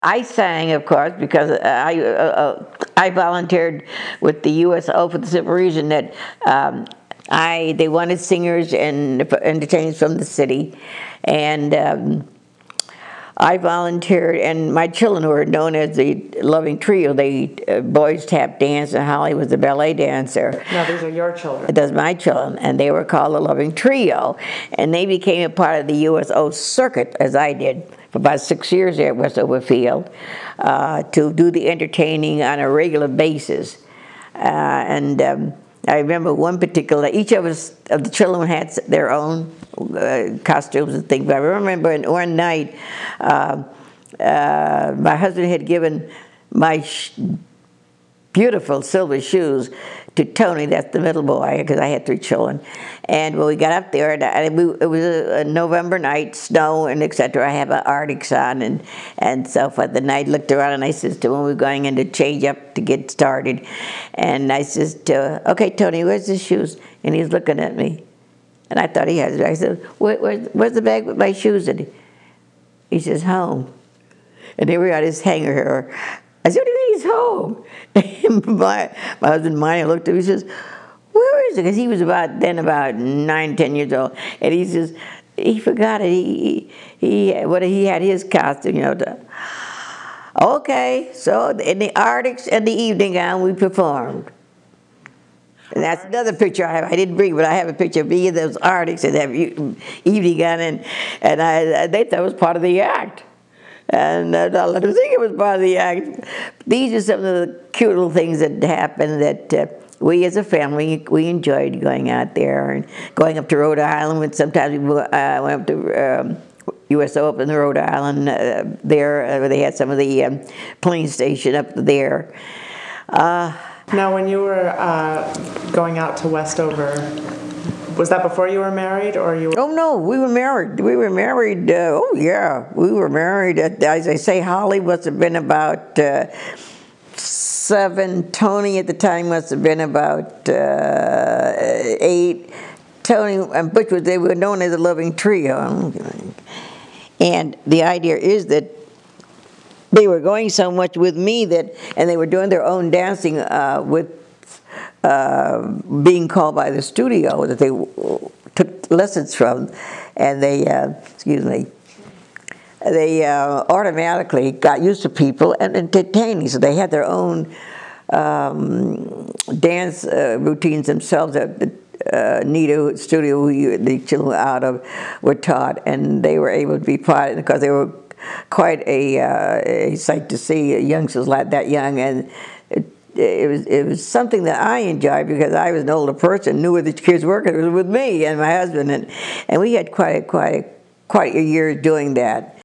I sang, of course, because I volunteered with the USO for the simple reason that they wanted singers and entertainers from the city, and I volunteered, and my children were known as the Loving Trio. They boys tap dance, and Holly was the ballet dancer. No, these are your children. Those are my children, and they were called the Loving Trio, and they became a part of the USO circuit, as I did, for about 6 years there at Westover Field, to do the entertaining on a regular basis. I remember one particular, each of us, of the children had their own costumes and things, but I remember one night, my husband had given my beautiful silver shoes to Tony, that's the middle boy, because I had 3 children. And when we got up there, it was a November night, snow and etc. I have an Arctics on and so forth. And I looked around and I says to him, we were going in to change up to get started. And I says to, okay, Tony, where's the shoes? And he's looking at me. And I thought he has it. I said, where's the bag with my shoes in? He says, home. And here we are, this hanger here. I said, what do you mean he's home? my husband Maya looked at me and says, where is it? Because he was about 9, 10 years old. And he says, he forgot it. He had his costume, you know. Okay, so in the Arctics and the evening gown, we performed. And that's another picture I have. I didn't bring it, but I have a picture of me in those Arctics and that evening gown, and they thought it was part of the act. And I let them think it was part of the act. These are some of the cute little things that happened that we as a family, we enjoyed going out there and going up to Rhode Island. And sometimes we went up to USO up in Rhode Island there, where they had some of the plane station up there. Now, when you were going out to Westover, was that before you were married, or you? Oh no, we were married. We were married. Oh yeah, we were married. As I say, Holly must have been about 7. Tony at the time must have been about 8. Tony and Butch they were known as a Loving Trio. And the idea is that they were going so much with me and they were doing their own dancing with being called by the studio that they took lessons from, and they, they automatically got used to people and entertaining, so they had their own dance routines themselves at the Nita studio the children out of were taught, and they were able to be part, because they were quite a sight to see youngsters like that young, and it was something that I enjoyed because I was an older person, knew where the kids were, because it was with me and my husband, and we had quite a year doing that.